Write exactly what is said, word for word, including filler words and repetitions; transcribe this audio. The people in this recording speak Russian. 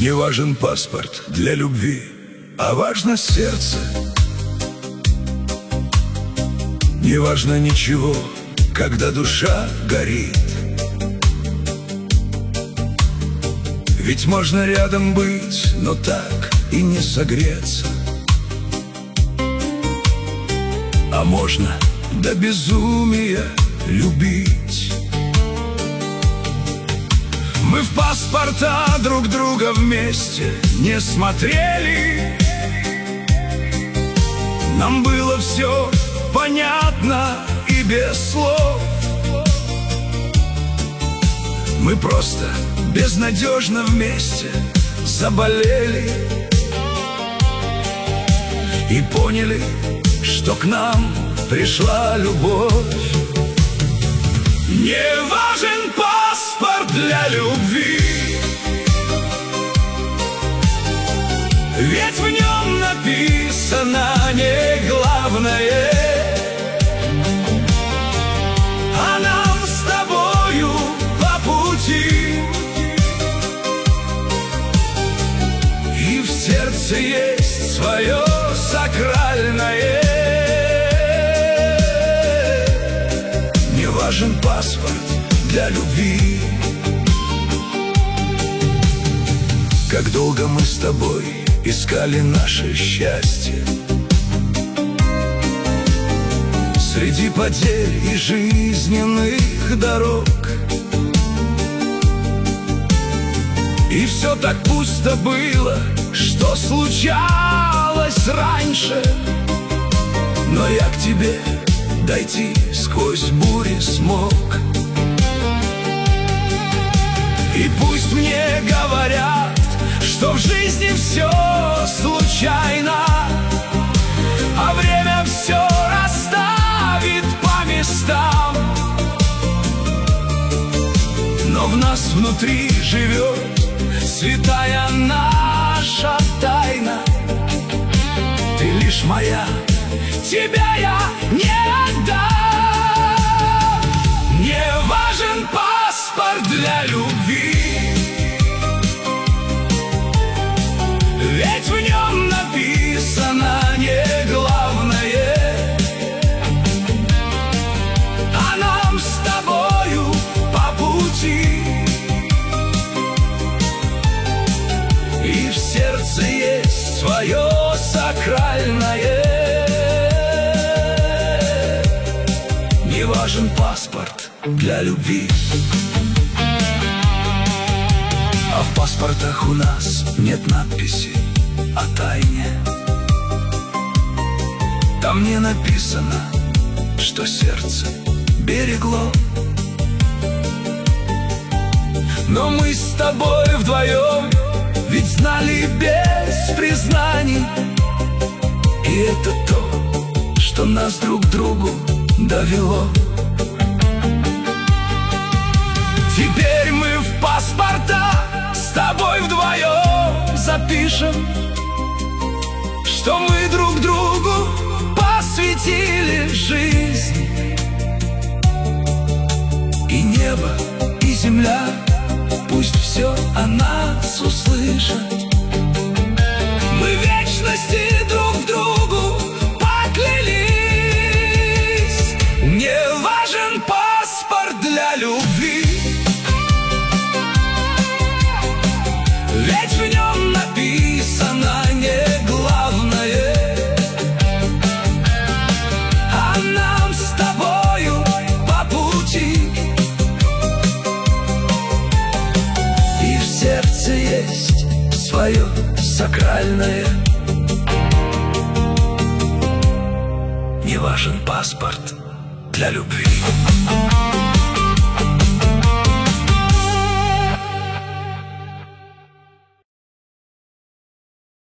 Не важен паспорт для любви, а важно сердце. Не важно ничего, когда душа горит. Ведь можно рядом быть, но так и не согреться. А можно до безумия любить. Мы в паспорта друг друга вместе не смотрели. Нам было все понятно и без слов. Мы просто безнадежно вместе заболели и поняли, что к нам пришла любовь. Не важен паспорт для любви, ведь в нем написано не главное. А нам с тобою по пути, и в сердце есть свое сакральное. Не важен паспорт для любви. Как долго мы с тобой искали наше счастье среди потерь и жизненных дорог. И все так пусто было, что случалось раньше. Но я к тебе дойти сквозь бури смог. И пусть мне говорят, что в жизни все случайно, а время все расставит по местам. Но в нас внутри живет святая наша тайна. Ты лишь моя, тебя я не отдам. Не важен паспорт для любви, ведь в нем написано не главное. А нам с тобою по пути, и в сердце есть свое сакральное. Не важен паспорт для любви, а в паспортах у нас нет надписи о тайне. Там не написано, что сердце берегло. Но мы с тобой вдвоем ведь знали без признаний. И это то, что нас друг к другу довело. Теперь мы в паспорта с тобой вдвоем запишем, что мы друг другу посвятили жизнь. И небо, и земля, пусть все о нас услышат. Мы в вечности друг другу поклялись. Не важен паспорт для любви, ведь в нем написано не главное. А нам с тобою по пути, и в сердце есть свое сакральное. Не важен паспорт для любви.